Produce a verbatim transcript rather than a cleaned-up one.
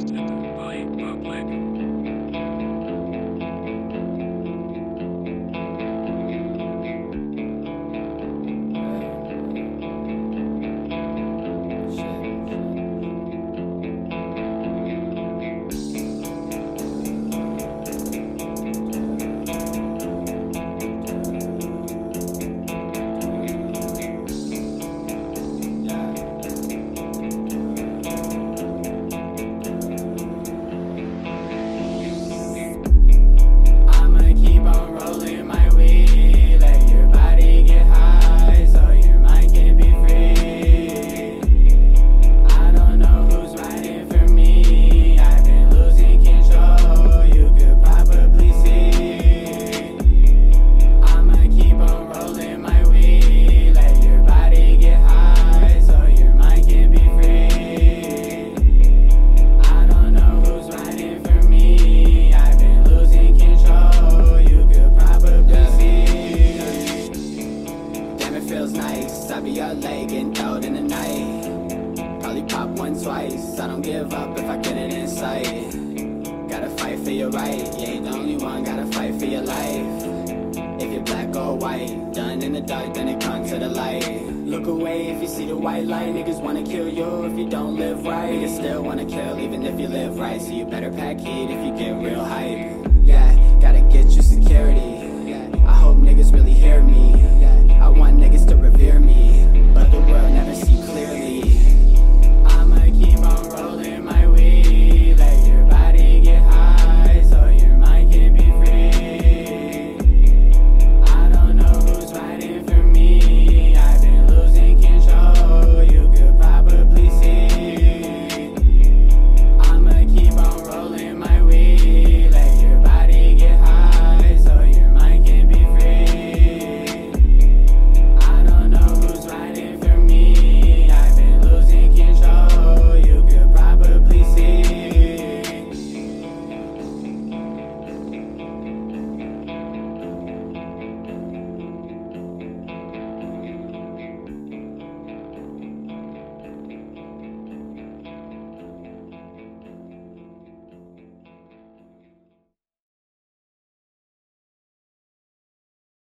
Lost in the Light Public. I be up late, getting throwed in the night. Probably pop one twice. I don't give up if I get it in sight. Gotta fight for your right. You ain't the only one, gotta fight for your life. If you're black or white, done in the dark, then it comes to the light. Look away if you see the white light. Niggas wanna kill you if you don't live right. Niggas still wanna kill even if you live right. So you better pack heat if you get real hype. Yeah, gotta get you security. I hope niggas really hear me. I want niggas to revere me, but the world never see